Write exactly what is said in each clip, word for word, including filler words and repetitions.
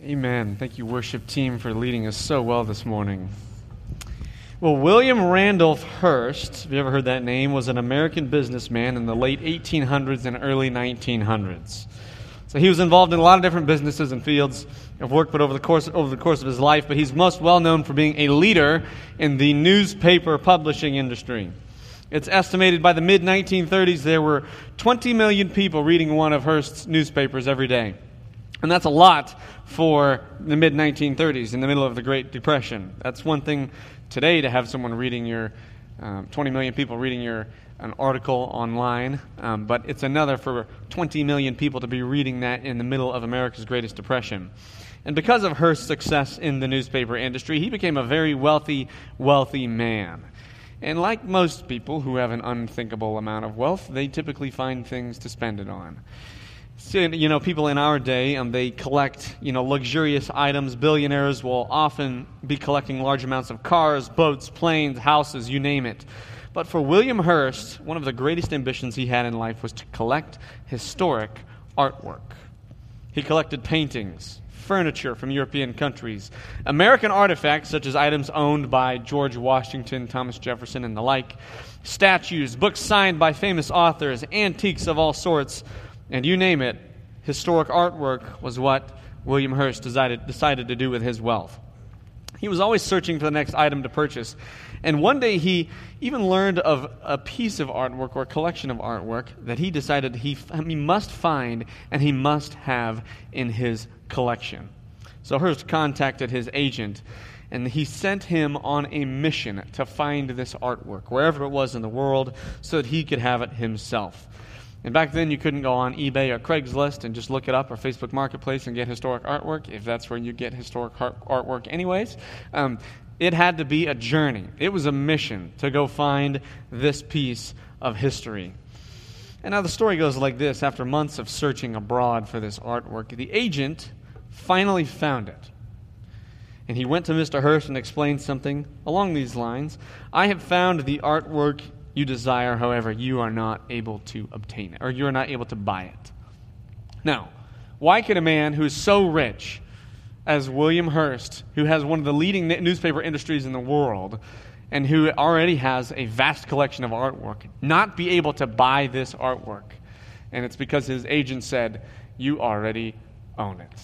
Amen. Thank you, worship team, for leading us so well this morning. Well, William Randolph Hearst, have you ever heard that name, was an American businessman in the late eighteen hundreds and early nineteen hundreds. So he was involved in a lot of different businesses and fields of work, but over the course over the course of his life, but he's most well known for being a leader in the newspaper publishing industry. It's estimated by the mid nineteen thirties there were twenty million people reading one of Hearst's newspapers every day. And that's a lot for the mid nineteen thirties, in the middle of the Great Depression. That's one thing today to have someone reading your, um, twenty million people reading your an article online, um, but it's another for twenty million people to be reading that in the middle of America's greatest depression. And because of Hearst's success in the newspaper industry, he became a very wealthy, wealthy man. And like most people who have an unthinkable amount of wealth, they typically find things to spend it on. So, you know, people in our day, um, they collect, you know, luxurious items. Billionaires will often be collecting large amounts of cars, boats, planes, houses, you name it. But for William Hearst, one of the greatest ambitions he had in life was to collect historic artwork. He collected paintings, furniture from European countries, American artifacts such as items owned by George Washington, Thomas Jefferson, and the like, statues, books signed by famous authors, antiques of all sorts, and you name it. Historic artwork was what William Hearst decided, decided to do with his wealth. He was always searching for the next item to purchase. And one day he even learned of a piece of artwork or a collection of artwork that he decided he, he must find and he must have in his collection. So Hearst contacted his agent, and he sent him on a mission to find this artwork, wherever it was in the world, so that he could have it himself. And back then, you couldn't go on eBay or Craigslist and just look it up, or Facebook Marketplace and get historic artwork, if that's where you get historic artwork anyways. Um, it had to be a journey. It was a mission to go find this piece of history. And now the story goes like this. After months of searching abroad for this artwork, the agent finally found it. And he went to Mister Hearst and explained something along these lines. I have found the artwork you desire, however, you are not able to obtain it, or you are not able to buy it. Now, why could a man who is so rich as William Hearst, who has one of the leading newspaper industries in the world, and who already has a vast collection of artwork, not be able to buy this artwork? And it's because his agent said, you already own it.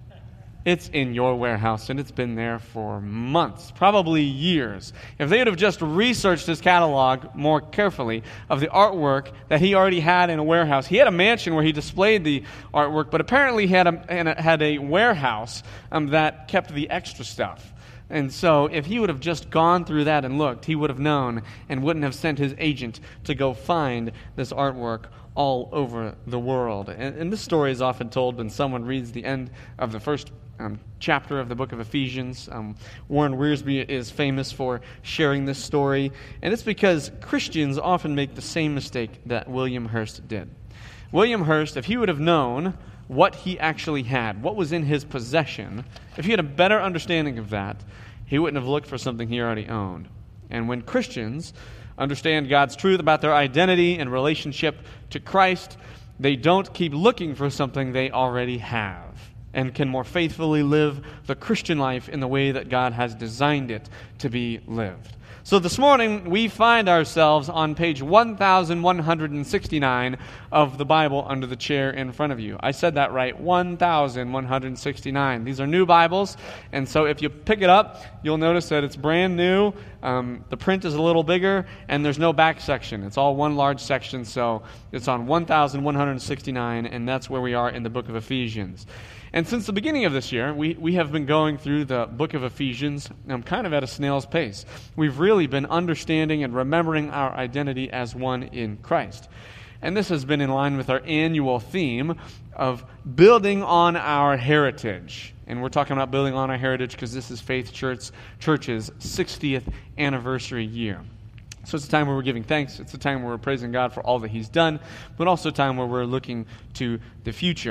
It's in your warehouse, and it's been there for months, probably years. If they would have just researched his catalog more carefully of the artwork that he already had in a warehouse. He had a mansion where he displayed the artwork, but apparently he had a, had a warehouse um, that kept the extra stuff. And so if he would have just gone through that and looked, he would have known and wouldn't have sent his agent to go find this artwork all over the world. And, and this story is often told when someone reads the end of the first Um, chapter of the book of Ephesians. Um, Warren Wiersbe is famous for sharing this story, and it's because Christians often make the same mistake that William Hearst did. William Hearst, if he would have known what he actually had, what was in his possession, if he had a better understanding of that, he wouldn't have looked for something he already owned. And when Christians understand God's truth about their identity and relationship to Christ, they don't keep looking for something they already have, and can more faithfully live the Christian life in the way that God has designed it to be lived. So this morning, we find ourselves on page one thousand one hundred sixty-nine of the Bible under the chair in front of you. I said that right, one thousand one hundred sixty-nine. These are new Bibles, and so if you pick it up, you'll notice that it's brand new. Um, the print is a little bigger, and there's no back section. It's all one large section, so it's on one thousand one hundred sixty-nine, and that's where we are in the book of Ephesians. And since the beginning of this year, we, we have been going through the book of Ephesians um, kind of at a snail's pace. We've really been understanding and remembering our identity as one in Christ. And this has been in line with our annual theme of building on our heritage. And we're talking about building on our heritage because this is Faith Church Church's sixtieth anniversary year. So it's a time where we're giving thanks. It's a time where we're praising God for all that He's done, but also a time where we're looking to the future.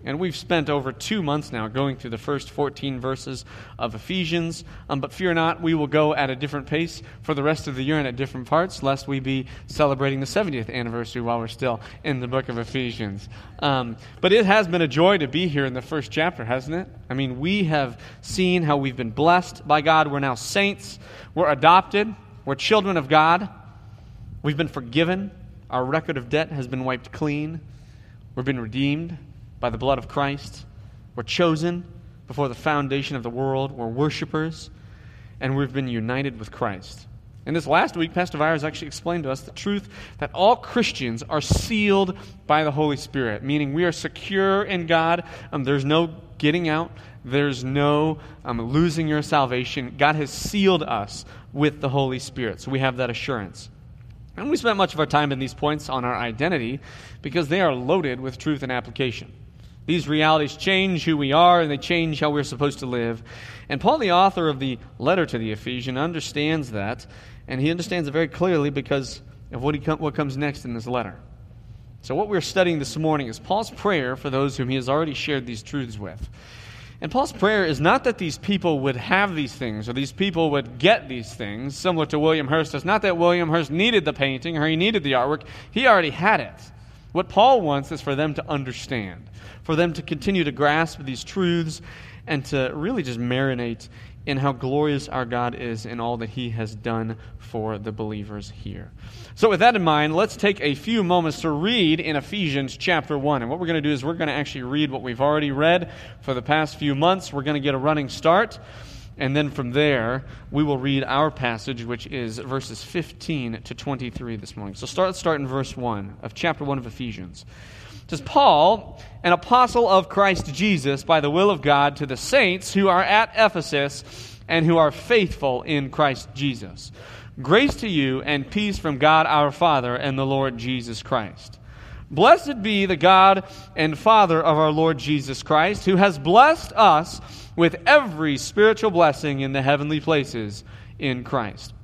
And we've spent over two months now going through the first fourteen verses of Ephesians. Um, but fear not, we will go at a different pace for the rest of the year and at different parts, lest we be celebrating the seventieth anniversary while we're still in the book of Ephesians. Um, but it has been a joy to be here in the first chapter, hasn't it? I mean, we have seen how we've been blessed by God. We're now saints. We're adopted. We're children of God. We've been forgiven. Our record of debt has been wiped clean. We've been redeemed by the blood of Christ. We're chosen before the foundation of the world. We're worshipers, and we've been united with Christ. And this last week, Pastor Vyers actually explained to us the truth that all Christians are sealed by the Holy Spirit, meaning we are secure in God. Um, there's no getting out. There's no um, losing your salvation. God has sealed us with the Holy Spirit, so we have that assurance. And we spent much of our time in these points on our identity because they are loaded with truth and application. These realities change who we are, and they change how we're supposed to live. And Paul, the author of the letter to the Ephesians, understands that, and he understands it very clearly because of what, he com- what comes next in this letter. So what we're studying this morning is Paul's prayer for those whom he has already shared these truths with. And Paul's prayer is not that these people would have these things or these people would get these things, similar to William Hurst. It's not that William Hurst needed the painting or he needed the artwork. He already had it. What Paul wants is for them to understand, for them to continue to grasp these truths and to really just marinate in how glorious our God is in all that he has done for the believers here. So with that in mind, let's take a few moments to read in Ephesians chapter one. And what we're going to do is we're going to actually read what we've already read for the past few months. We're going to get a running start. And then from there, we will read our passage, which is verses fifteen to twenty-three this morning. So start, let's start in verse one of chapter one of Ephesians. It says, Paul, an apostle of Christ Jesus, by the will of God, to the saints who are at Ephesus and who are faithful in Christ Jesus. Grace to you and peace from God our Father and the Lord Jesus Christ. Blessed be the God and Father of our Lord Jesus Christ, who has blessed us with every spiritual blessing in the heavenly places in Christ.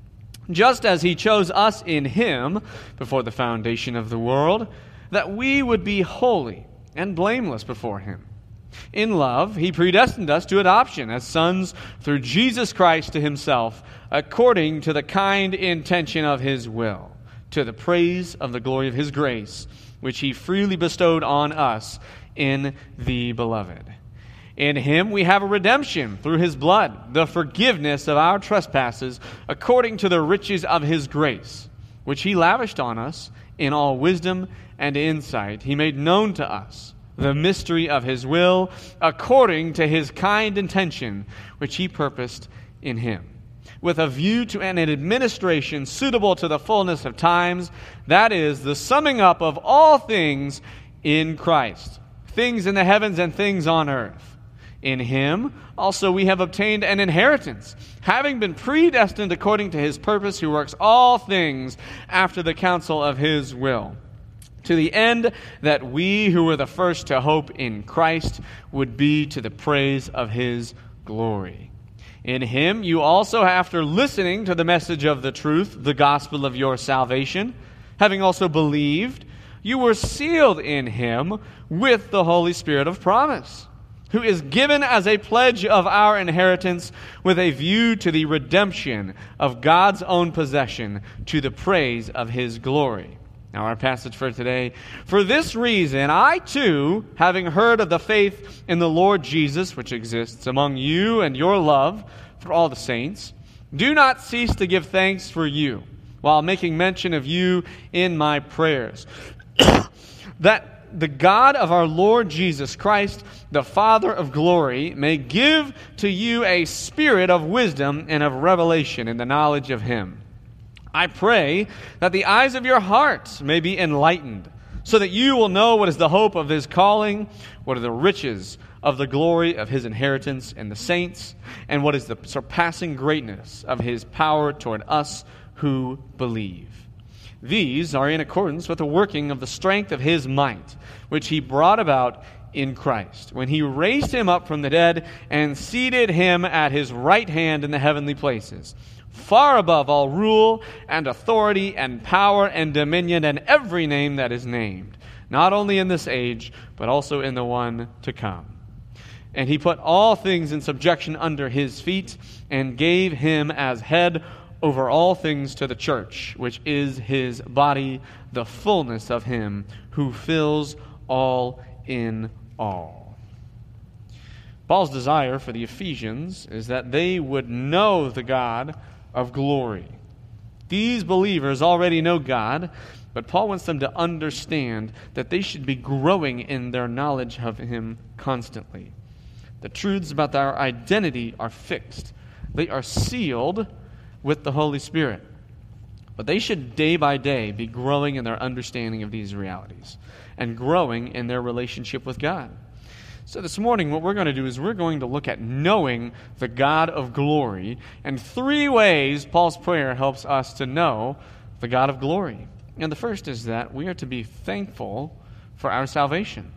Just as he chose us in him before the foundation of the world, that we would be holy and blameless before him. In love, he predestined us to adoption as sons through Jesus Christ to himself, according to the kind intention of his will, to the praise of the glory of his grace, which he freely bestowed on us in the Beloved. In him we have a redemption through his blood, the forgiveness of our trespasses, according to the riches of his grace, which he lavished on us in all wisdom and insight. He made known to us the mystery of his will, according to his kind intention, which he purposed in him, with a view to an administration suitable to the fullness of times, that is, the summing up of all things in Christ, things in the heavens and things on earth. In him also we have obtained an inheritance, having been predestined according to his purpose, who works all things after the counsel of his will, to the end that we who were the first to hope in Christ would be to the praise of his glory. In him you also, after listening to the message of the truth, the gospel of your salvation, having also believed, you were sealed in him with the Holy Spirit of promise, who is given as a pledge of our inheritance with a view to the redemption of God's own possession, to the praise of his glory. Now our passage for today. For this reason, I too, having heard of the faith in the Lord Jesus, which exists among you, and your love for all the saints, do not cease to give thanks for you, while making mention of you in my prayers, that the God of our Lord Jesus Christ, the Father of glory, may give to you a spirit of wisdom and of revelation in the knowledge of him. I pray that the eyes of your hearts may be enlightened, so that you will know what is the hope of his calling, what are the riches of the glory of his inheritance in the saints, and what is the surpassing greatness of his power toward us who believe. These are in accordance with the working of the strength of his might, which he brought about in Christ, when he raised him up from the dead and seated him at his right hand in the heavenly places, far above all rule and authority and power and dominion and every name that is named, not only in this age, but also in the one to come. And he put all things in subjection under his feet, and gave him as head over all things to the church, which is his body, the fullness of him who fills all in all. Paul's desire for the Ephesians is that they would know the God of glory. These believers already know God, but Paul wants them to understand that they should be growing in their knowledge of him constantly. The truths about our identity are fixed. They are sealed with the Holy Spirit. But they should day by day be growing in their understanding of these realities and growing in their relationship with God. So this morning what we're going to do is we're going to look at knowing the God of glory, and three ways Paul's prayer helps us to know the God of glory. And the first is that we are to be thankful for our salvation.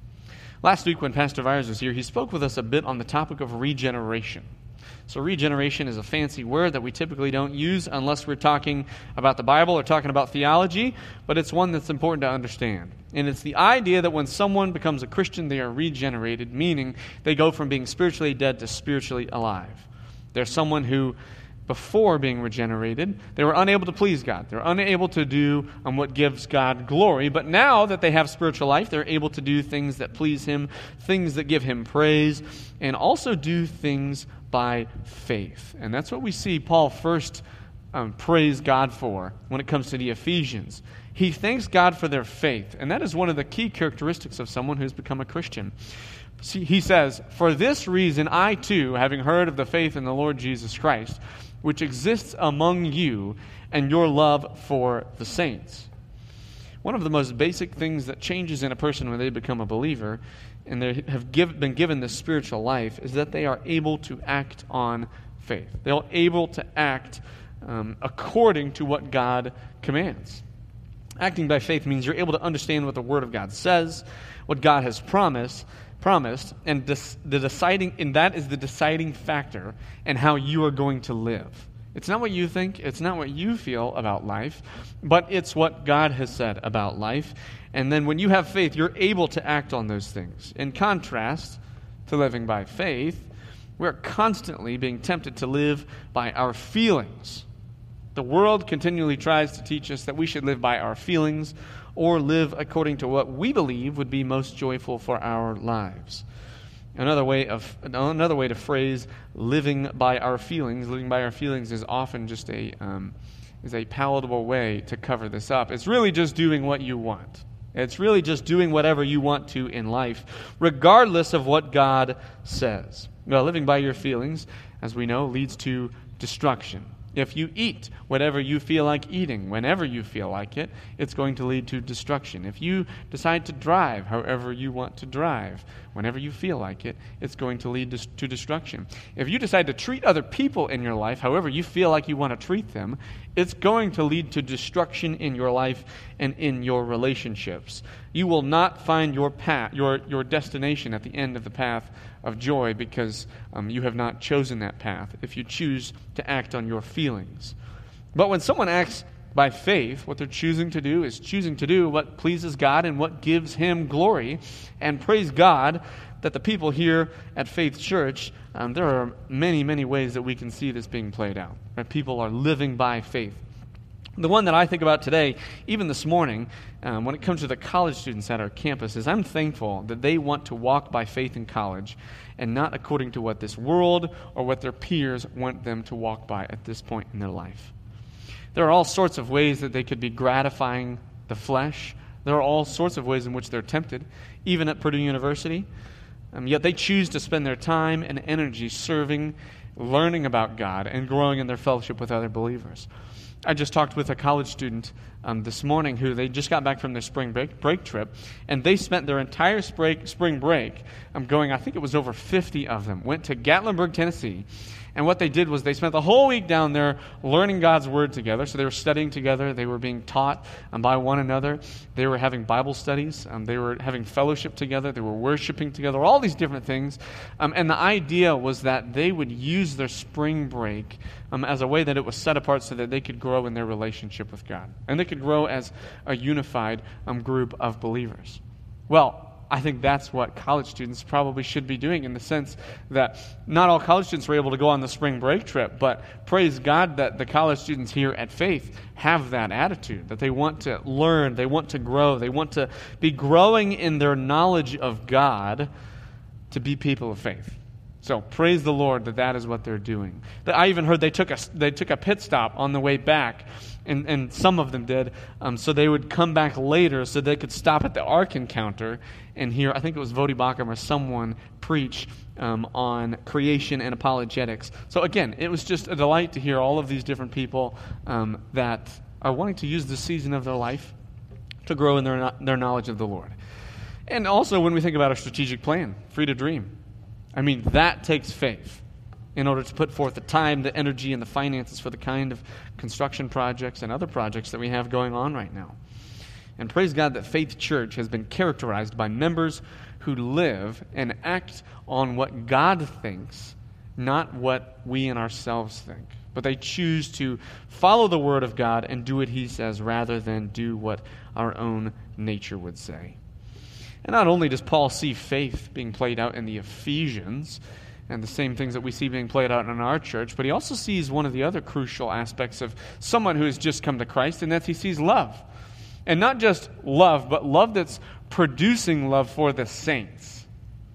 Last week when Pastor Vyers was here, he spoke with us a bit on the topic of regeneration. So regeneration is a fancy word that we typically don't use unless we're talking about the Bible or talking about theology, but it's one that's important to understand. And it's the idea that when someone becomes a Christian, they are regenerated, meaning they go from being spiritually dead to spiritually alive. They're someone who, before being regenerated, they were unable to please God. They're unable to do um, what gives God glory. But now that they have spiritual life, they're able to do things that please Him, things that give Him praise, and also do things by faith. And that's what we see Paul first um, praise God for when it comes to the Ephesians. He thanks God for their faith, and that is one of the key characteristics of someone who's become a Christian. See, he says, "For this reason I too, having heard of the faith in the Lord Jesus Christ, which exists among you, and your love for the saints." One of the most basic things that changes in a person when they become a believer and they have give, been given this spiritual life is that they are able to act on faith. They're able to act um, according to what God commands. Acting by faith means you're able to understand what the Word of God says, what God has promised, promised, and des- the deciding, and that is the deciding factor in how you are going to live. It's not what you think, it's not what you feel about life, but it's what God has said about life. And then when you have faith, you're able to act on those things. In contrast to living by faith, we're constantly being tempted to live by our feelings. The world continually tries to teach us that we should live by our feelings or live according to what we believe would be most joyful for our lives. Another way of another way to phrase living by our feelings, living by our feelings is often just a um, is a palatable way to cover this up. It's really just doing what you want. It's really just doing whatever you want to in life, regardless of what God says. Well, living by your feelings, as we know, leads to destruction. If you eat whatever you feel like eating, whenever you feel like it, it's going to lead to destruction. If you decide to drive however you want to drive, whenever you feel like it, it's going to lead to, to destruction. If you decide to treat other people in your life however you feel like you want to treat them, it's going to lead to destruction in your life and in your relationships. You will not find your path, your, your destination at the end of the path of joy because um, you have not chosen that path if you choose to act on your feelings. But when someone acts by faith, what they're choosing to do is choosing to do what pleases God and what gives Him glory. And praise God that the people here at Faith Church, um, there are many, many ways that we can see this being played out. Right? People are living by faith. The one that I think about today, even this morning, um, when it comes to the college students at our campus, is I'm thankful that they want to walk by faith in college and not according to what this world or what their peers want them to walk by at this point in their life. There are all sorts of ways that they could be gratifying the flesh. There are all sorts of ways in which they're tempted, even at Purdue University. Um, yet they choose to spend their time and energy serving, learning about God, and growing in their fellowship with other believers. I just talked with a college student um, this morning who they just got back from their spring break, break trip, and they spent their entire spring, spring break um, going, I think it was over fifty of them, went to Gatlinburg, Tennessee. And what they did was they spent the whole week down there learning God's Word together. So they were studying together. They were being taught um, by one another. They were having Bible studies. Um, they were having fellowship together. They were worshiping together, all these different things. Um, and the idea was that they would use their spring break um, as a way that it was set apart so that they could grow grow in their relationship with God. And they could grow as a unified um, group of believers. Well, I think that's what college students probably should be doing, in the sense that not all college students were able to go on the spring break trip, but praise God that the college students here at Faith have that attitude, that they want to learn, they want to grow, they want to be growing in their knowledge of God to be people of faith. So praise the Lord that that is what they're doing. I even heard they took a, they took a pit stop on the way back, and, and some of them did, um, so they would come back later so they could stop at the Ark Encounter and hear, I think it was Vodi Bakum or someone preach um, on creation and apologetics. So again, it was just a delight to hear all of these different people um, that are wanting to use this season of their life to grow in their, their knowledge of the Lord. And also when we think about our strategic plan, Free to Dream, I mean, that takes faith in order to put forth the time, the energy, and the finances for the kind of construction projects and other projects that we have going on right now. And praise God that Faith Church has been characterized by members who live and act on what God thinks, not what we in ourselves think. But they choose to follow the Word of God and do what He says rather than do what our own nature would say. And not only does Paul see faith being played out in the Ephesians and the same things that we see being played out in our church, but he also sees one of the other crucial aspects of someone who has just come to Christ, and that's he sees love. And not just love, but love that's producing love for the saints.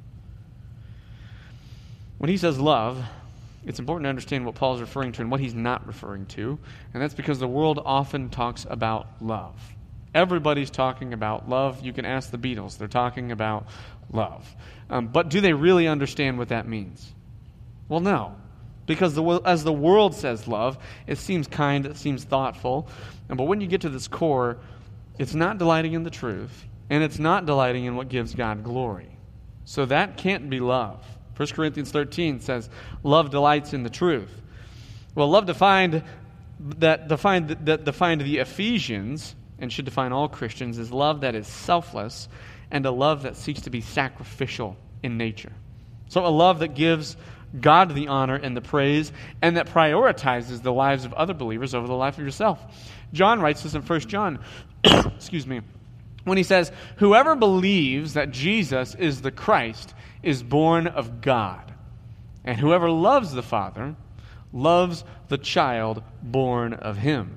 When he says love, it's important to understand what Paul's referring to and what he's not referring to, and that's because the world often talks about love. Everybody's talking about love. You can ask the Beatles. They're talking about love. Um, but do they really understand what that means? Well, no. Because the, as the world says love, it seems kind, it seems thoughtful. But when you get to this core, it's not delighting in the truth, and it's not delighting in what gives God glory. So that can't be love. First Corinthians thirteen says, love delights in the truth. Well, love defined that defined that defined the Ephesians, and should define all Christians, is love that is selfless and a love that seeks to be sacrificial in nature. So a love that gives God the honor and the praise, and that prioritizes the lives of other believers over the life of yourself. John writes this in First John, excuse me, when he says, whoever believes that Jesus is the Christ is born of God, and whoever loves the Father loves the child born of him.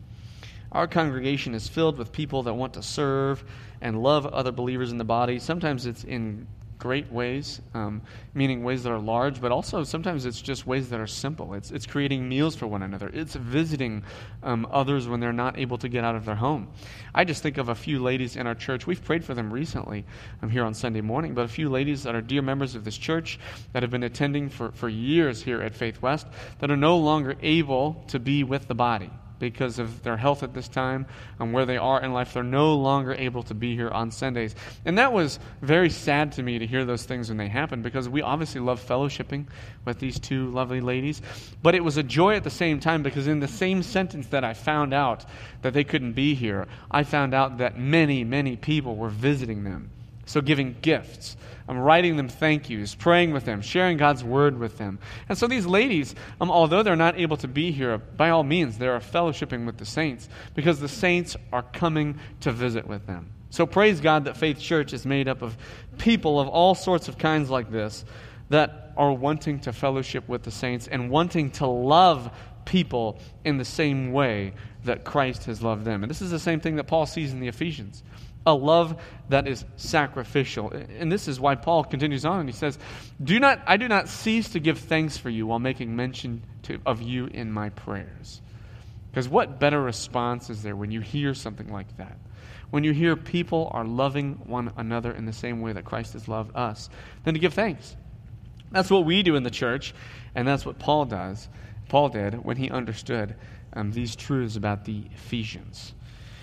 Our congregation is filled with people that want to serve and love other believers in the body. Sometimes it's in great ways, um, meaning ways that are large, but also sometimes it's just ways that are simple. It's it's creating meals for one another. It's visiting um, others when they're not able to get out of their home. I just think of a few ladies in our church. We've prayed for them recently. I'm here on Sunday morning, but a few ladies that are dear members of this church that have been attending for, for years here at Faith West that are no longer able to be with the body because of their health at this time and where they are in life. They're no longer able to be here on Sundays. And that was very sad to me to hear those things when they happened, because we obviously love fellowshipping with these two lovely ladies. But it was a joy at the same time, because in the same sentence that I found out that they couldn't be here, I found out that many, many people were visiting them. So giving gifts, um, writing them thank yous, praying with them, sharing God's word with them. And so these ladies, um, although they're not able to be here, by all means, they are fellowshipping with the saints, because the saints are coming to visit with them. So praise God that Faith Church is made up of people of all sorts of kinds like this that are wanting to fellowship with the saints and wanting to love people in the same way that Christ has loved them. And this is the same thing that Paul sees in the Ephesians. A love that is sacrificial. And this is why Paul continues on and he says, "Do not I do not cease to give thanks for you while making mention to, of you in my prayers." Because what better response is there when you hear something like that? When you hear people are loving one another in the same way that Christ has loved us, than to give thanks. That's what we do in the church, and that's what Paul does. Paul did when he understood um, these truths about the Ephesians.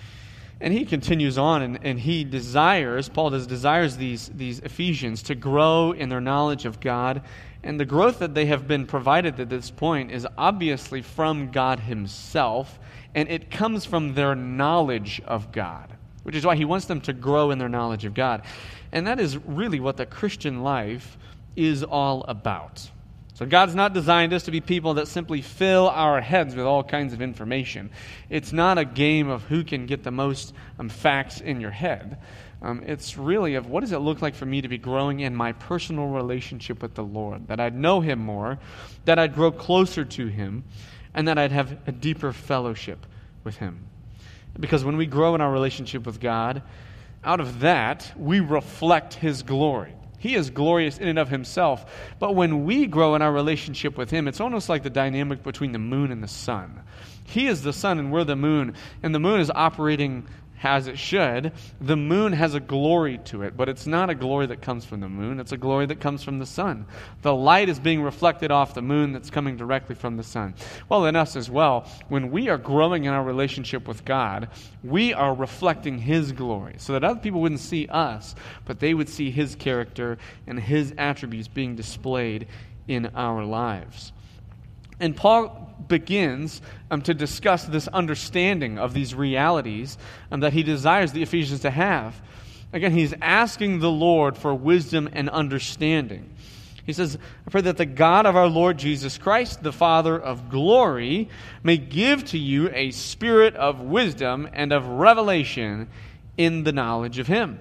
And he continues on, and, and he desires, Paul does, desires these, these Ephesians to grow in their knowledge of God. And the growth that they have been provided at this point is obviously from God himself, and it comes from their knowledge of God, which is why he wants them to grow in their knowledge of God. And that is really what the Christian life is all about. So God's not designed us to be people that simply fill our heads with all kinds of information. It's not a game of who can get the most um, facts in your head. Um, it's really of what does it look like for me to be growing in my personal relationship with the Lord, that I'd know Him more, that I'd grow closer to Him, and that I'd have a deeper fellowship with Him. Because when we grow in our relationship with God, out of that, we reflect His glory. He is glorious in and of Himself. But when we grow in our relationship with Him, it's almost like the dynamic between the moon and the sun. He is the sun and we're the moon, and the moon is operating as it should. The moon has a glory to it, but it's not a glory that comes from the moon. It's a glory that comes from the sun. The light is being reflected off the moon that's coming directly from the sun. Well, in us as well, when we are growing in our relationship with God, we are reflecting His glory so that other people wouldn't see us, but they would see His character and His attributes being displayed in our lives. And Paul begins um, to discuss this understanding of these realities um, that he desires the Ephesians to have. Again, he's asking the Lord for wisdom and understanding. He says, I pray that the God of our Lord Jesus Christ, the Father of glory, may give to you a spirit of wisdom and of revelation in the knowledge of Him.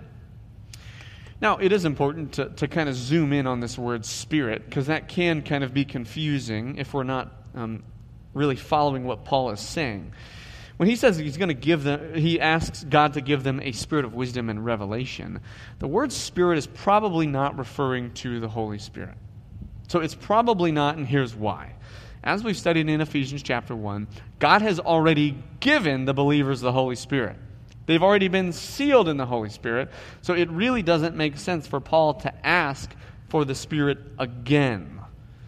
Now, it is important to, to kind of zoom in on this word spirit, because that can kind of be confusing if we're not um, really following what Paul is saying. When he says he's going to give them, he asks God to give them a spirit of wisdom and revelation, the word spirit is probably not referring to the Holy Spirit. So it's probably not, and here's why. As we've studied in Ephesians chapter one, God has already given the believers the Holy Spirit. They've already been sealed in the Holy Spirit, so it really doesn't make sense for Paul to ask for the Spirit again.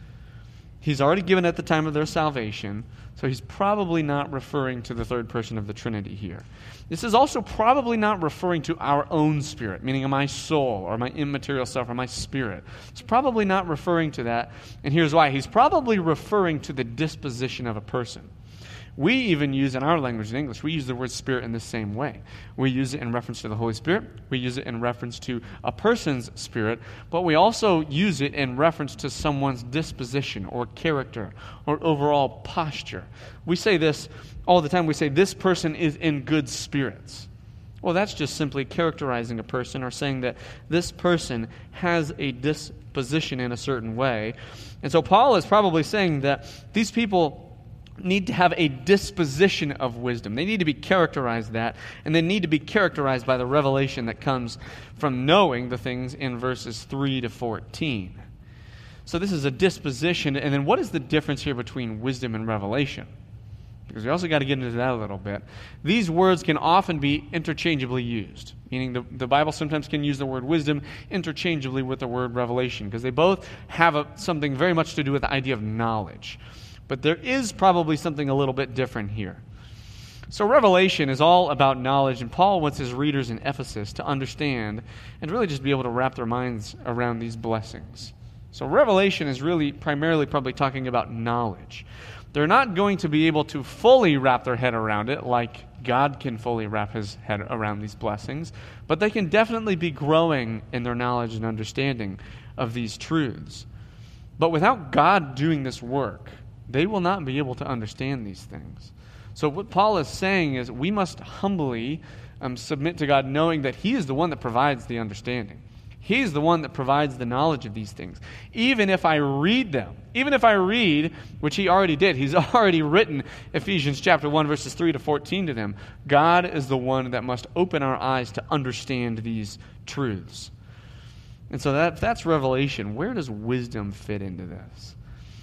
He's already given at the time of their salvation, so he's probably not referring to the third person of the Trinity here. This is also probably not referring to our own spirit, meaning my soul or my immaterial self or my spirit. It's probably not referring to that, and here's why. He's probably referring to the disposition of a person. We even use, in our language in English, we use the word spirit in the same way. We use it in reference to the Holy Spirit. We use it in reference to a person's spirit. But we also use it in reference to someone's disposition or character or overall posture. We say this all the time. We say, this person is in good spirits. Well, that's just simply characterizing a person or saying that this person has a disposition in a certain way. And so Paul is probably saying that these people need to have a disposition of wisdom. They need to be characterized that, and they need to be characterized by the revelation that comes from knowing the things in verses three to fourteen. So this is a disposition, and then what is the difference here between wisdom and revelation? Because we also got to get into that a little bit. These words can often be interchangeably used, meaning the, the Bible sometimes can use the word wisdom interchangeably with the word revelation, because they both have a, something very much to do with the idea of knowledge. But there is probably something a little bit different here. So Revelation is all about knowledge, and Paul wants his readers in Ephesus to understand and really just be able to wrap their minds around these blessings. So Revelation is really primarily probably talking about knowledge. They're not going to be able to fully wrap their head around it like God can fully wrap His head around these blessings, but they can definitely be growing in their knowledge and understanding of these truths. But without God doing this work, they will not be able to understand these things. So what Paul is saying is we must humbly um, submit to God, knowing that He is the one that provides the understanding. He's the one that provides the knowledge of these things. Even if I read them, even if I read, which He already did, He's already written Ephesians chapter one, verses three to fourteen to them, God is the one that must open our eyes to understand these truths. And so that, that's revelation. Where does wisdom fit into this?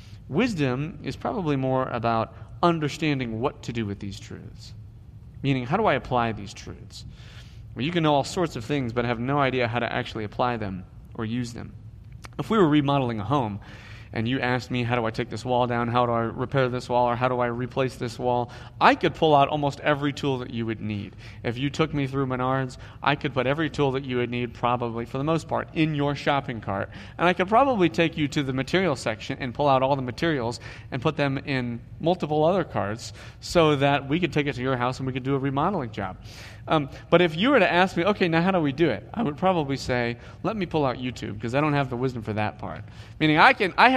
Wisdom is probably more about understanding what to do with these truths. Meaning, how do I apply these truths? Well, you can know all sorts of things, but have no idea how to actually apply them or use them. If we were remodeling a home, and you asked me, how do I take this wall down, how do I repair this wall, or how do I replace this wall, I could pull out almost every tool that you would need. If you took me through Menards, I could put every tool that you would need, probably, for the most part, in your shopping cart. And I could probably take you to the material section and pull out all the materials and put them in multiple other carts so that we could take it to your house and we could do a remodeling job. Um, but if you were to ask me, okay, now how do we do it? I would probably say, let me pull out YouTube, because I don't have the wisdom for that part. Meaning I can, I have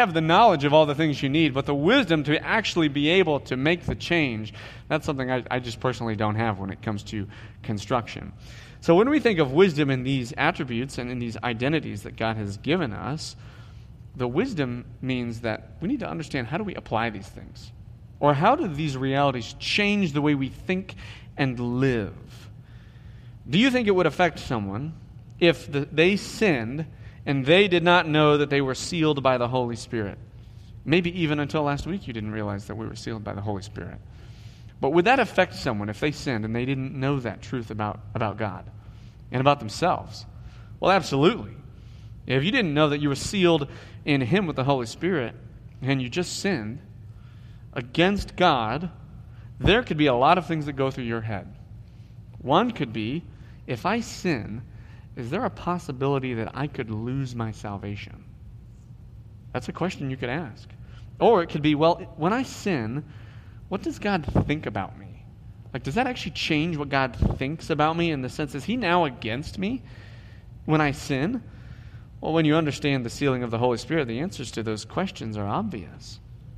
have the knowledge of all the things you need, but the wisdom to actually be able to make the change, that's something I, I just personally don't have when it comes to construction. So when we think of wisdom in these attributes and in these identities that God has given us, the wisdom means that we need to understand, how do we apply these things? Or how do these realities change the way we think and live? Do you think it would affect someone if the, they sinned and they did not know that they were sealed by the Holy Spirit? Maybe even until last week you didn't realize that we were sealed by the Holy Spirit. But would that affect someone if they sinned and they didn't know that truth about, about God and about themselves? Well, absolutely. If you didn't know that you were sealed in Him with the Holy Spirit and you just sinned against God, there could be a lot of things that go through your head. One could be, if I sin, is there a possibility that I could lose my salvation? That's a question you could ask. Or it could be, well, when I sin, what does God think about me? Like, does that actually change what God thinks about me, in the sense, is He now against me when I sin? Well, when you understand the sealing of the Holy Spirit, the answers to those questions are obvious.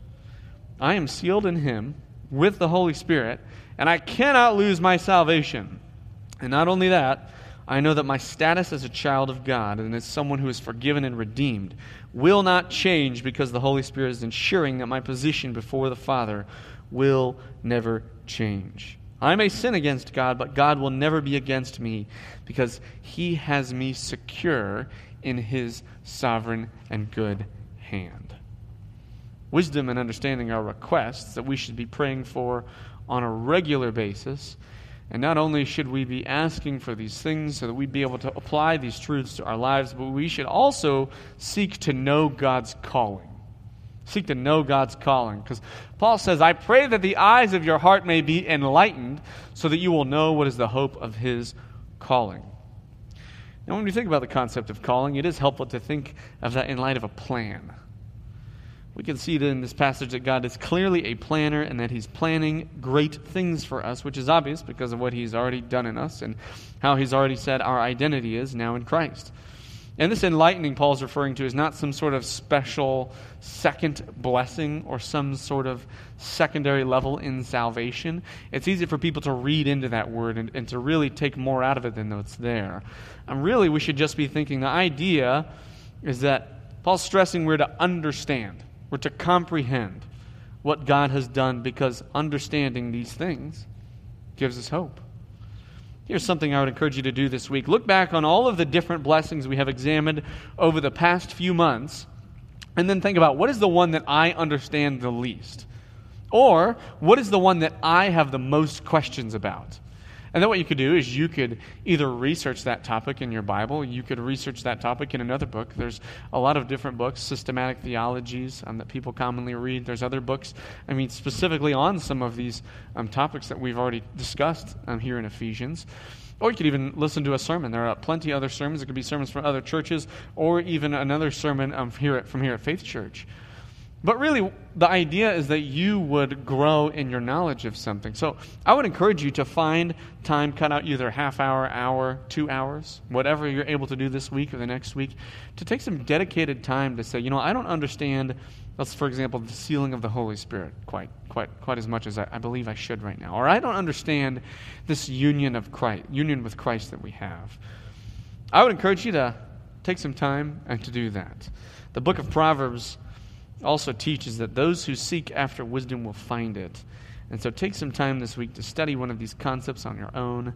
I am sealed in Him with the Holy Spirit, and I cannot lose my salvation. And not only that, I know that my status as a child of God and as someone who is forgiven and redeemed will not change, because the Holy Spirit is ensuring that my position before the Father will never change. I may sin against God, but God will never be against me, because He has me secure in His sovereign and good hand. Wisdom and understanding are requests that we should be praying for on a regular basis. And not only should we be asking for these things so that we'd be able to apply these truths to our lives, but we should also seek to know God's calling. Seek to know God's calling. Because Paul says, I pray that the eyes of your heart may be enlightened, so that you will know what is the hope of His calling. Now, when we think about the concept of calling, it is helpful to think of that in light of a plan. We can see that in this passage that God is clearly a planner, and that He's planning great things for us, which is obvious because of what He's already done in us and how He's already said our identity is now in Christ. And this enlightening Paul's referring to is not some sort of special second blessing or some sort of secondary level in salvation. It's easy for people to read into that word and, and to really take more out of it than what's there. And really, we should just be thinking the idea is that Paul's stressing we're to understand. We're to comprehend what God has done, because understanding these things gives us hope. Here's something I would encourage you to do this week. Look back on all of the different blessings we have examined over the past few months, and then think about, what is the one that I understand the least? Or what is the one that I have the most questions about? And then what you could do is you could either research that topic in your Bible, you could research that topic in another book. There's a lot of different books, systematic theologies um, that people commonly read. There's other books, I mean, specifically on some of these um, topics that we've already discussed um, here in Ephesians. Or you could even listen to a sermon. There are plenty of other sermons. It could be sermons from other churches, or even another sermon um, here at, from here at Faith Church. But really, the idea is that you would grow in your knowledge of something. So I would encourage you to find time, cut out either a half hour, hour, two hours, whatever you're able to do this week or the next week, to take some dedicated time to say, you know, I don't understand, let's, for example, the sealing of the Holy Spirit quite quite, quite as much as I, I believe I should right now. Or I don't understand this union of Christ, union with Christ that we have. I would encourage you to take some time and to do that. The book of Proverbs also teaches that those who seek after wisdom will find it. And so take some time this week to study one of these concepts on your own.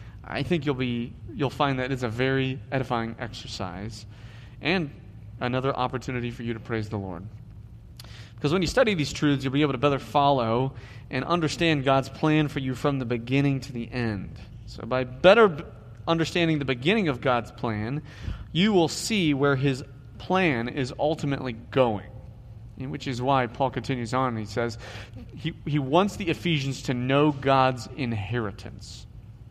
I think you'll be you'll find that it's a very edifying exercise and another opportunity for you to praise the Lord. Because when you study these truths, you'll be able to better follow and understand God's plan for you from the beginning to the end. So by better understanding the beginning of God's plan, you will see where His plan is ultimately going. Which is why Paul continues on and he says he, he wants the Ephesians to know God's inheritance.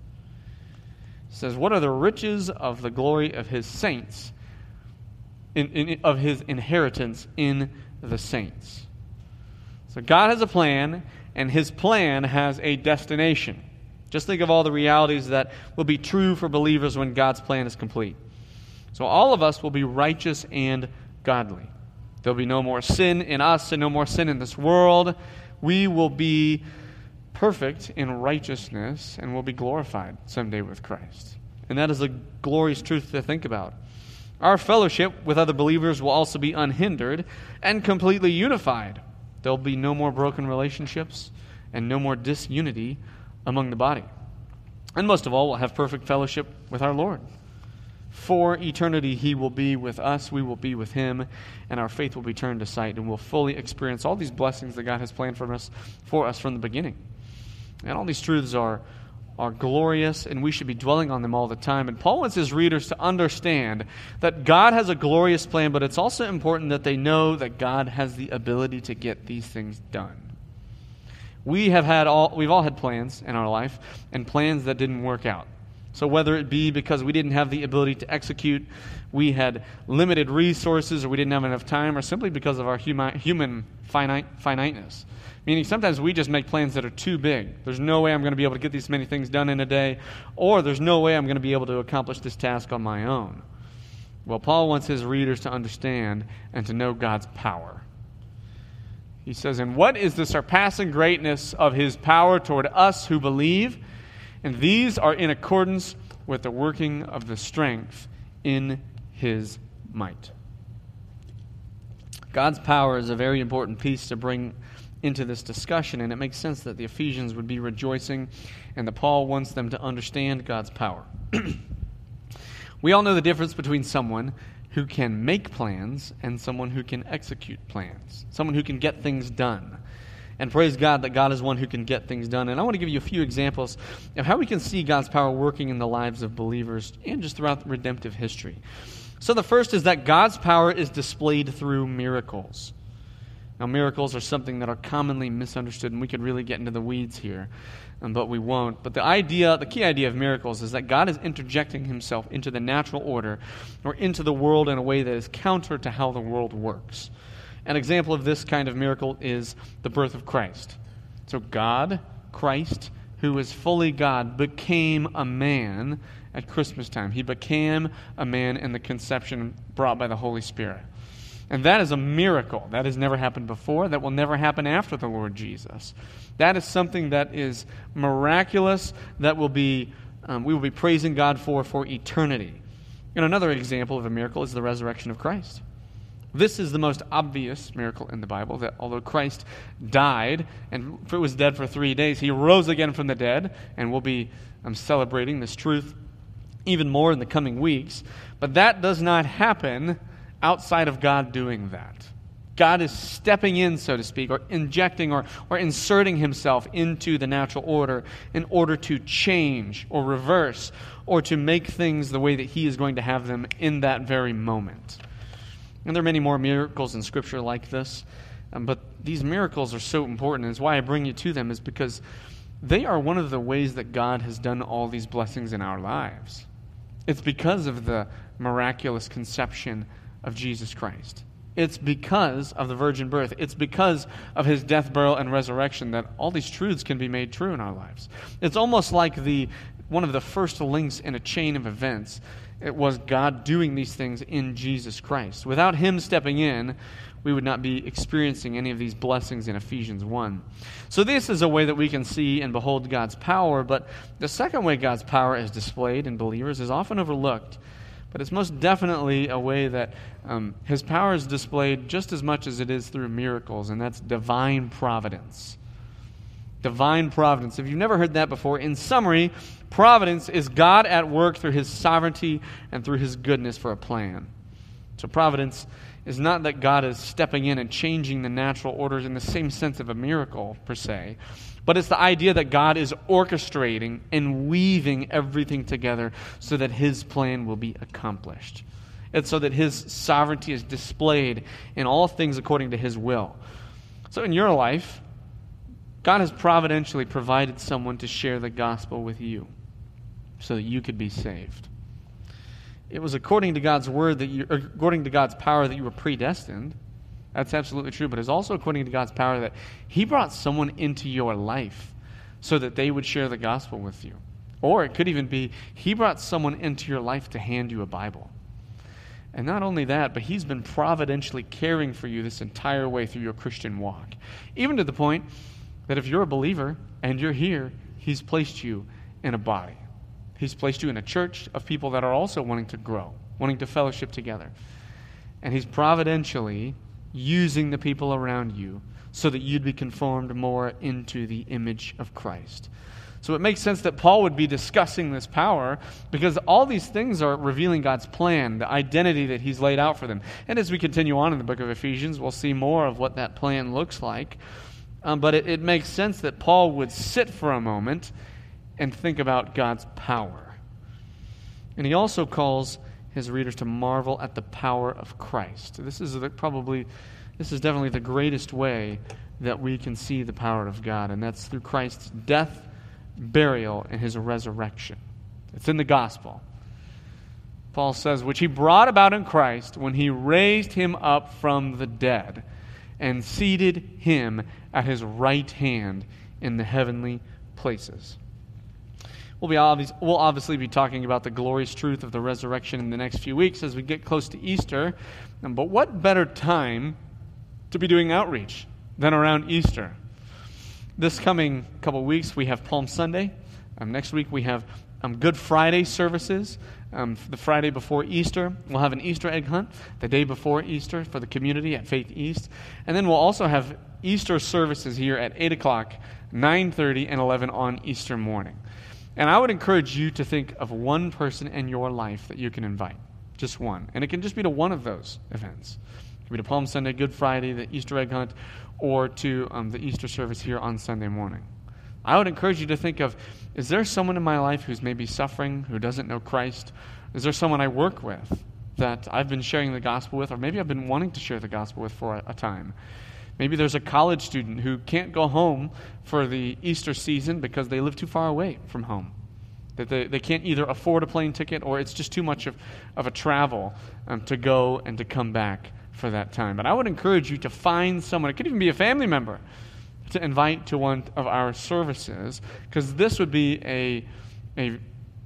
He says, what are the riches of the glory of His saints, in, in, of His inheritance in the saints? So God has a plan, and His plan has a destination. Just think of all the realities that will be true for believers when God's plan is complete. So all of us will be righteous and godly. There'll be no more sin in us and no more sin in this world. We will be perfect in righteousness and will be glorified someday with Christ. And that is a glorious truth to think about. Our fellowship with other believers will also be unhindered and completely unified. There'll be no more broken relationships and no more disunity among the body. And most of all, we'll have perfect fellowship with our Lord. For eternity, He will be with us, we will be with Him, and our faith will be turned to sight, and we'll fully experience all these blessings that God has planned for us, for us from the beginning. And all these truths are, are glorious, and we should be dwelling on them all the time. And Paul wants his readers to understand that God has a glorious plan, but it's also important that they know that God has the ability to get these things done. We have had all, we've all had plans in our life, and plans that didn't work out. So whether it be because we didn't have the ability to execute, we had limited resources, or we didn't have enough time, or simply because of our human, human finite, finiteness. Meaning sometimes we just make plans that are too big. There's no way I'm going to be able to get these many things done in a day, or there's no way I'm going to be able to accomplish this task on my own. Well, Paul wants his readers to understand and to know God's power. He says, "And what is the surpassing greatness of His power toward us who believe? And these are in accordance with the working of the strength in His might." God's power is a very important piece to bring into this discussion, and it makes sense that the Ephesians would be rejoicing and that Paul wants them to understand God's power. We all know the difference between someone who can make plans and someone who can execute plans, someone who can get things done. And praise God that God is one who can get things done. And I want to give you a few examples of how we can see God's power working in the lives of believers and just throughout redemptive history. So the first is that God's power is displayed through miracles. Now, miracles are something that are commonly misunderstood, and we could really get into the weeds here, um, but we won't. But the idea, the key idea of miracles is that God is interjecting Himself into the natural order or into the world in a way that is counter to how the world works. An example of this kind of miracle is the birth of Christ. So God, Christ, who is fully God, became a man at Christmas time. He became a man in the conception brought by the Holy Spirit. And that is a miracle. That has never happened before. That will never happen after the Lord Jesus. That is something that is miraculous, that will be um, we will be praising God for for eternity. And another example of a miracle is the resurrection of Christ. This is the most obvious miracle in the Bible, that although Christ died and was dead for three days, He rose again from the dead, and we'll be um, celebrating this truth even more in the coming weeks. But that does not happen outside of God doing that. God is stepping in, so to speak, or injecting or, or inserting Himself into the natural order in order to change or reverse or to make things the way that He is going to have them in that very moment. And there are many more miracles in Scripture like this, um, but these miracles are so important, and it's why I bring you to them, is because they are one of the ways that God has done all these blessings in our lives. It's because of the miraculous conception of Jesus Christ. It's because of the virgin birth. It's because of His death, burial, and resurrection that all these truths can be made true in our lives. It's almost like the one of the first links in a chain of events. It was God doing these things in Jesus Christ. Without Him stepping in, we would not be experiencing any of these blessings in Ephesians one. So this is a way that we can see and behold God's power, but the second way God's power is displayed in believers is often overlooked. But it's most definitely a way that um, His power is displayed just as much as it is through miracles, and that's divine providence. Divine providence. If you've never heard that before, in summary, providence is God at work through His sovereignty and through His goodness for a plan. So providence is not that God is stepping in and changing the natural orders in the same sense of a miracle, per se, but it's the idea that God is orchestrating and weaving everything together so that His plan will be accomplished. It's so that His sovereignty is displayed in all things according to His will. So in your life, God has providentially provided someone to share the gospel with you so that you could be saved. It was according to God's word that you, according to God's power that you were predestined. That's absolutely true, but it's also according to God's power that He brought someone into your life so that they would share the gospel with you. Or it could even be He brought someone into your life to hand you a Bible. And not only that, but he's been providentially caring for you this entire way through your Christian walk. Even to the point that if you're a believer and you're here, he's placed you in a body. He's placed you in a church of people that are also wanting to grow, wanting to fellowship together. And he's providentially using the people around you so that you'd be conformed more into the image of Christ. So it makes sense that Paul would be discussing this power because all these things are revealing God's plan, the identity that he's laid out for them. And as we continue on in the book of Ephesians, we'll see more of what that plan looks like. Um, but it, it makes sense that Paul would sit for a moment and think about God's power. And he also calls his readers to marvel at the power of Christ. This is the, probably, this is definitely the greatest way that we can see the power of God, and that's through Christ's death, burial, and his resurrection. It's in the gospel. Paul says, which he brought about in Christ when he raised him up from the dead and seated him at his right hand in the heavenly places. We'll, be obvious, we'll obviously be talking about the glorious truth of the resurrection in the next few weeks as we get close to Easter. Um, but what better time to be doing outreach than around Easter? This coming couple weeks, we have Palm Sunday. Um, next week, we have um, Good Friday services. Um, the Friday before Easter, we'll have an Easter egg hunt the day before Easter for the community at Faith East. And then we'll also have Easter services here at eight o'clock, nine thirty, and eleven on Easter morning. And I would encourage you to think of one person in your life that you can invite. Just one. And it can just be to one of those events. It can be to Palm Sunday, Good Friday, the Easter egg hunt, or to um, the Easter service here on Sunday morning. I would encourage you to think of, is there someone in my life who's maybe suffering, who doesn't know Christ? Is there someone I work with that I've been sharing the gospel with, or maybe I've been wanting to share the gospel with for a, a time? Maybe there's a college student who can't go home for the Easter season because they live too far away from home. That they, they can't either afford a plane ticket or it's just too much of, of a travel um, to go and to come back for that time. But I would encourage you to find someone, it could even be a family member, to invite to one of our services, because this would be a, a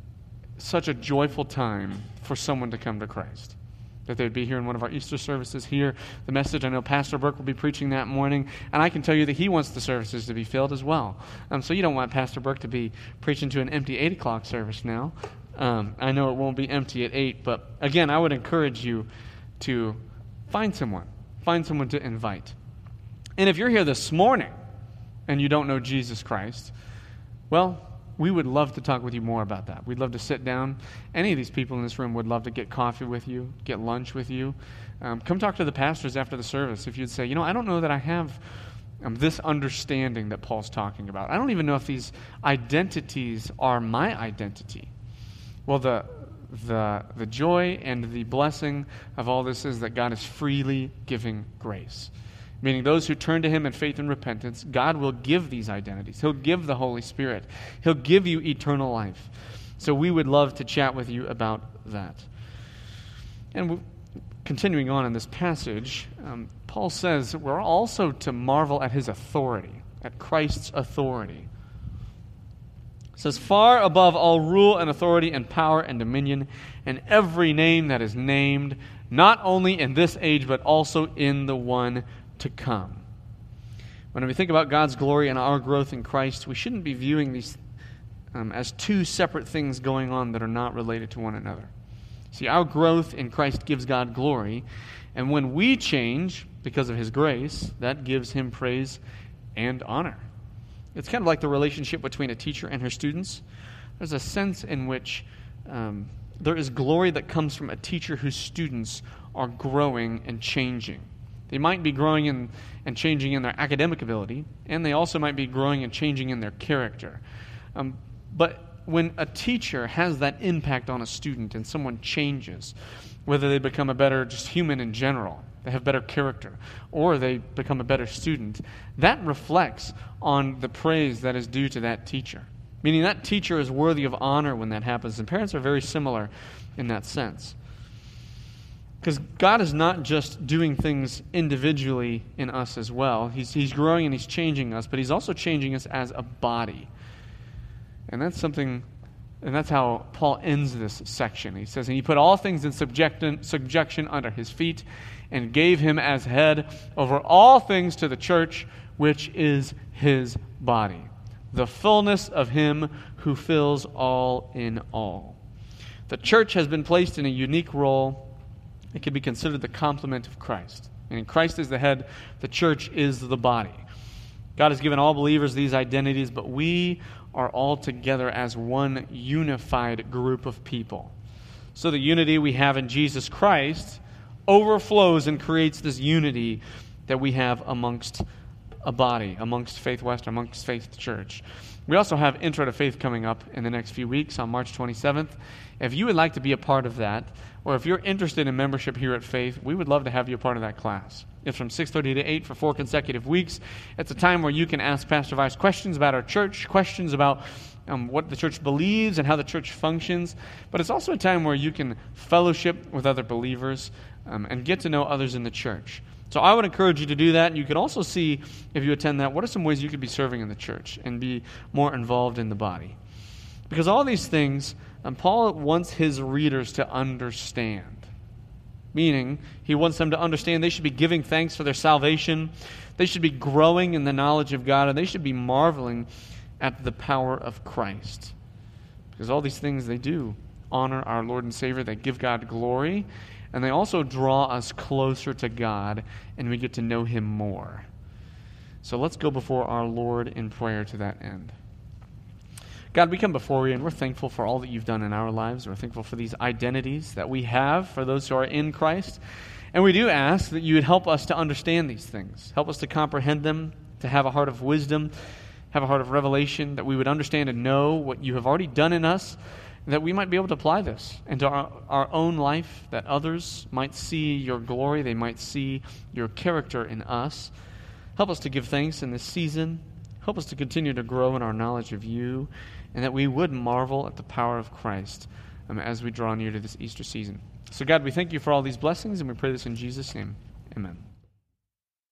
such a joyful time for someone to come to Christ. That they'd be here in one of our Easter services, hear the message. I know Pastor Burke will be preaching that morning, and I can tell you that he wants the services to be filled as well. Um, so you don't want Pastor Burke to be preaching to an empty eight o'clock service now. Um, I know it won't be empty at eight, but again, I would encourage you to find someone. Find someone to invite. And if you're here this morning and you don't know Jesus Christ, well, we would love to talk with you more about that. We'd love to sit down. Any of these people in this room would love to get coffee with you, get lunch with you. Um, come talk to the pastors after the service. If you'd say, you know, I don't know that I have um, this understanding that Paul's talking about. I don't even know if these identities are my identity. Well, the the the joy and the blessing of all this is that God is freely giving grace. Meaning those who turn to him in faith and repentance, God will give these identities. He'll give the Holy Spirit. He'll give you eternal life. So we would love to chat with you about that. And continuing on in this passage, um, Paul says we're also to marvel at his authority, at Christ's authority. It says, far above all rule and authority and power and dominion and every name that is named, not only in this age but also in the one to come. When we think about God's glory and our growth in Christ, we shouldn't be viewing these um, as two separate things going on that are not related to one another. See, our growth in Christ gives God glory, and when we change because of his grace, that gives him praise and honor. It's kind of like the relationship between a teacher and her students. There's a sense in which um, there is glory that comes from a teacher whose students are growing and changing. They might be growing in, and changing in their academic ability, and they also might be growing and changing in their character. Um, but when a teacher has that impact on a student and someone changes, whether they become a better just human in general, they have better character, or they become a better student, that reflects on the praise that is due to that teacher. Meaning that teacher is worthy of honor when that happens, and parents are very similar in that sense. Because God is not just doing things individually in us as well. He's, he's growing and he's changing us, but he's also changing us as a body. And that's something And that's how Paul ends this section. He says, and he put all things in subjection, subjection under his feet and gave him as head over all things to the church, which is his body, the fullness of him who fills all in all. The church has been placed in a unique role. It can be considered the complement of Christ. And Christ is the head, the church is the body. God has given all believers these identities, but we are all together as one unified group of people. So the unity we have in Jesus Christ overflows and creates this unity that we have amongst a body, amongst Faith West, amongst Faith Church. We also have Intro to Faith coming up in the next few weeks on March twenty-seventh. If you would like to be a part of that, or if you're interested in membership here at Faith, we would love to have you a part of that class. It's from six thirty to eight for four consecutive weeks. It's a time where you can ask Pastor Vice questions about our church, questions about um, what the church believes and how the church functions. But it's also a time where you can fellowship with other believers um, and get to know others in the church. So I would encourage you to do that. And you could also see, if you attend that, what are some ways you could be serving in the church and be more involved in the body. Because all these things, um, Paul wants his readers to understand. Meaning, he wants them to understand they should be giving thanks for their salvation. They should be growing in the knowledge of God. And they should be marveling at the power of Christ. Because all these things, they do honor our Lord and Savior. They give God glory. And they also draw us closer to God, and we get to know Him more. So let's go before our Lord in prayer to that end. God, we come before you, and we're thankful for all that you've done in our lives. We're thankful for these identities that we have for those who are in Christ. And we do ask that you would help us to understand these things. Help us to comprehend them, to have a heart of wisdom, have a heart of revelation, that we would understand and know what you have already done in us, that we might be able to apply this into our, our own life, that others might see your glory, they might see your character in us. Help us to give thanks in this season. Help us to continue to grow in our knowledge of you, and that we would marvel at the power of Christ um, as we draw near to this Easter season. So God, we thank you for all these blessings, and we pray this in Jesus' name. Amen.